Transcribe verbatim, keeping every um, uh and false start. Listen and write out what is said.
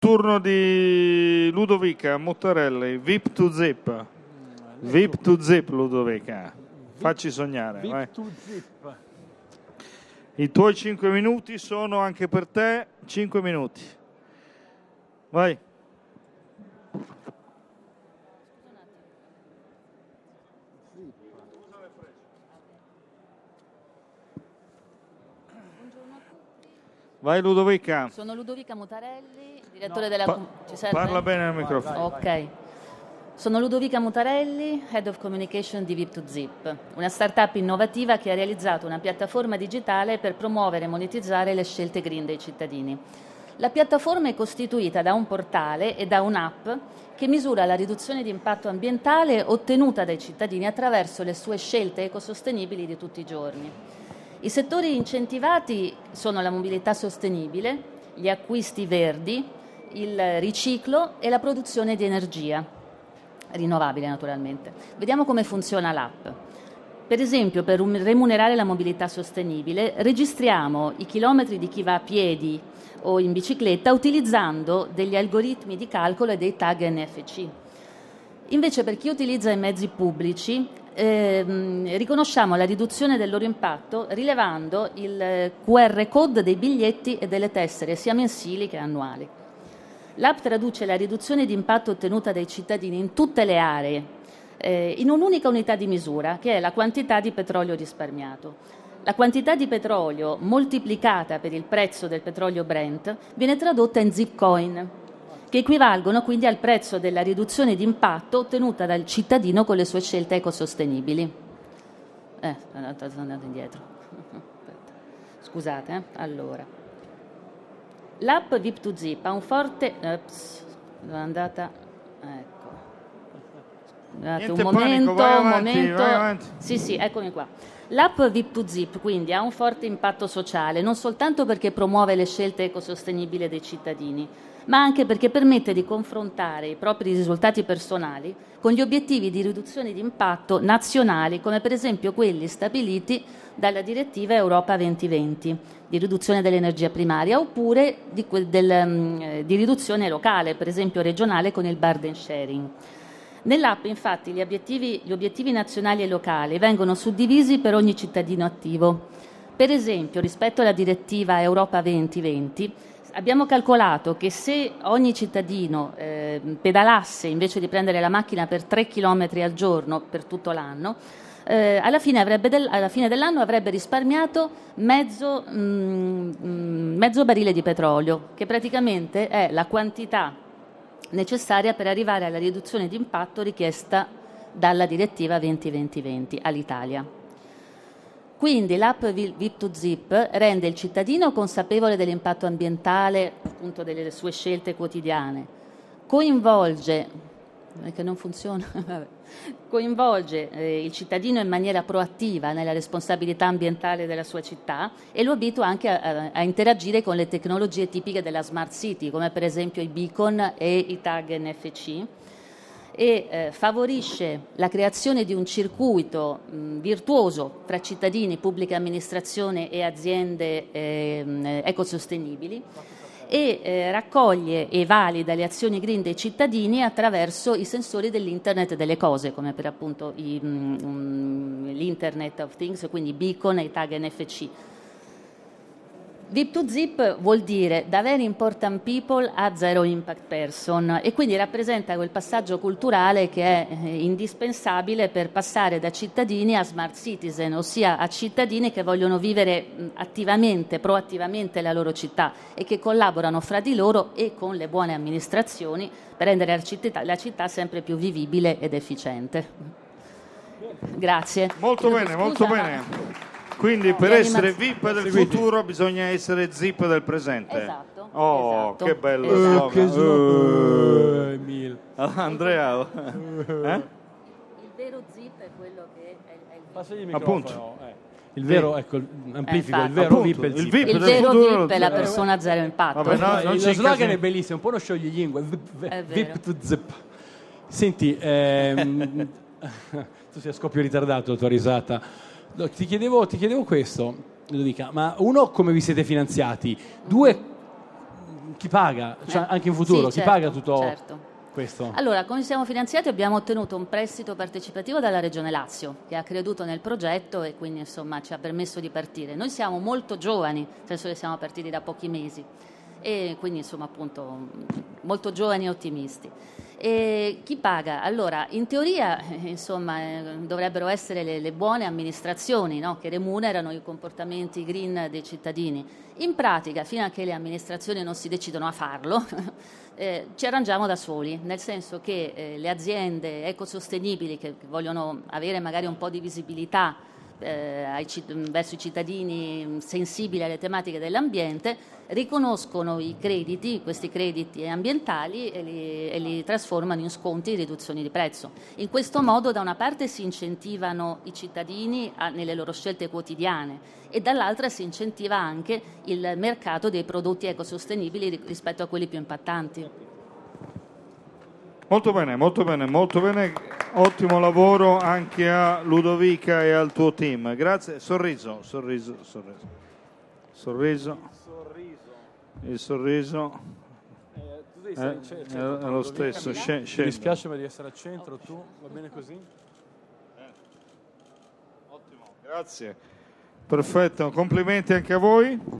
Turno di Ludovica Mutarelli, V I P to Zip. V I P to Zip, Ludovica. Facci sognare. V I P vai. to Zip. I tuoi cinque minuti sono anche per te cinque minuti. Vai. Vai Ludovica. Sono Ludovica Mutarelli, direttore no. della... Pa- Ci serve? Parla bene al microfono. Ok. Vai. Sono Ludovica Mutarelli, Head of Communication di V I P to Zip, una startup innovativa che ha realizzato una piattaforma digitale per promuovere e monetizzare le scelte green dei cittadini. La piattaforma è costituita da un portale e da un'app che misura la riduzione di impatto ambientale ottenuta dai cittadini attraverso le sue scelte ecosostenibili di tutti i giorni. I settori incentivati sono la mobilità sostenibile, gli acquisti verdi, il riciclo e la produzione di energia, rinnovabile naturalmente. Vediamo come funziona l'app. Per esempio, per remunerare la mobilità sostenibile, registriamo i chilometri di chi va a piedi o in bicicletta utilizzando degli algoritmi di calcolo e dei tag N F C. Invece, per chi utilizza i mezzi pubblici, Eh, riconosciamo la riduzione del loro impatto rilevando il Q R code dei biglietti e delle tessere sia mensili che annuali. L'app traduce la riduzione di impatto ottenuta dai cittadini in tutte le aree eh, in un'unica unità di misura, che è la quantità di petrolio risparmiato. La quantità di petrolio moltiplicata per il prezzo del petrolio Brent viene tradotta in Zipcoin, che equivalgono quindi al prezzo della riduzione di impatto ottenuta dal cittadino con le sue scelte ecosostenibili. Eh, sono andato indietro. Scusate, eh? Allora. L'app V I P to Zip ha un forte... Ops, dove è andata... Ecco. Guardate, un momento, panico, vai un avanti, momento. vai avanti. Sì, sì, eccomi qua. L'app V I P to Zip quindi ha un forte impatto sociale, non soltanto perché promuove le scelte ecosostenibili dei cittadini, ma anche perché permette di confrontare i propri risultati personali con gli obiettivi di riduzione di impatto nazionali, come per esempio quelli stabiliti dalla direttiva Europa duemilaventi di riduzione dell'energia primaria, oppure di, del, di riduzione locale, per esempio regionale, con il burden sharing. Nell'app, infatti, gli obiettivi, gli obiettivi nazionali e locali vengono suddivisi per ogni cittadino attivo. Per esempio, rispetto alla direttiva Europa duemilaventi, abbiamo calcolato che se ogni cittadino eh, pedalasse invece di prendere la macchina per tre chilometri al giorno per tutto l'anno, eh, alla, fine avrebbe del, alla fine dell'anno avrebbe risparmiato mezzo, mm, mezzo barile di petrolio, che praticamente è la quantità necessaria per arrivare alla riduzione di impatto richiesta dalla direttiva venti venti venti all'Italia. Quindi l'app V I P to Zip rende il cittadino consapevole dell'impatto ambientale, appunto delle sue scelte quotidiane, coinvolge, che non funziona, coinvolge eh, il cittadino in maniera proattiva nella responsabilità ambientale della sua città e lo abitua anche a, a interagire con le tecnologie tipiche della Smart City, come per esempio i beacon e i tag N F C, e eh, favorisce la creazione di un circuito mh, virtuoso tra cittadini, pubblica amministrazione e aziende eh, ecosostenibili e eh, raccoglie e valida le azioni green dei cittadini attraverso i sensori dell'Internet delle cose, come per appunto i, mh, l'Internet of Things, quindi i beacon e i tag N F C. V I P to Zip vuol dire da very important people a zero impact person e quindi rappresenta quel passaggio culturale che è indispensabile per passare da cittadini a smart citizen, ossia a cittadini che vogliono vivere attivamente, proattivamente la loro città e che collaborano fra di loro e con le buone amministrazioni per rendere la città, la città sempre più vivibile ed efficiente. Grazie. Molto bene, Scusa, molto ma... bene. Quindi per essere V I P del futuro bisogna essere Zip del presente. Esatto. Oh, esatto, che bello esatto. slogan. Che slogan. Uh, Andrea, eh? Il vero Zip è quello che è, è il Passagli il microfono. Appunto. Eh. Il vero, ecco, amplifico, eh, il vero appunto, V I P è il il Zip. V I P Il del vero futuro, V I P è la zero. persona zero impatto. Vabbè, no, non lo ci slogan incasini. è bellissimo, un po' uno scioglilingue. V È I P vero. to Zip. Senti, ehm, tu sei a scoppio ritardato la tua risata. No, ti chiedevo, ti chiedevo questo, Ludovica, ma uno, come vi siete finanziati? Due, chi paga? Cioè, Eh, anche in futuro, sì, chi certo, paga tutto certo. questo? Allora, come ci siamo finanziati? Abbiamo ottenuto un prestito partecipativo dalla Regione Lazio, che ha creduto nel progetto e quindi insomma ci ha permesso di partire. Noi siamo molto giovani, nel senso che siamo partiti da pochi mesi e quindi insomma appunto molto giovani e ottimisti. E chi paga? Allora, in teoria eh, insomma eh, dovrebbero essere le, le buone amministrazioni, no? Che remunerano i comportamenti green dei cittadini. In pratica, fino a che le amministrazioni non si decidono a farlo, eh, ci arrangiamo da soli, nel senso che eh, le aziende ecosostenibili che, che vogliono avere magari un po' di visibilità eh, ai, verso i cittadini sensibili alle tematiche dell'ambiente, riconoscono i crediti, questi crediti ambientali e li, e li trasformano in sconti e riduzioni di prezzo. In questo modo da una parte si incentivano i cittadini a, nelle loro scelte quotidiane e dall'altra si incentiva anche il mercato dei prodotti ecosostenibili rispetto a quelli più impattanti. Molto bene, molto bene, molto bene. Ottimo lavoro anche a Ludovica e al tuo team. Grazie. Sorriso, sorriso, sorriso. Sorriso. Il sorriso Eh, tu devi eh, stare in ce- è, centro, è lo stesso. Sce- Mi scendo. dispiace ma devi essere al centro, tu va bene così? Ottimo, grazie. Perfetto, complimenti anche a voi.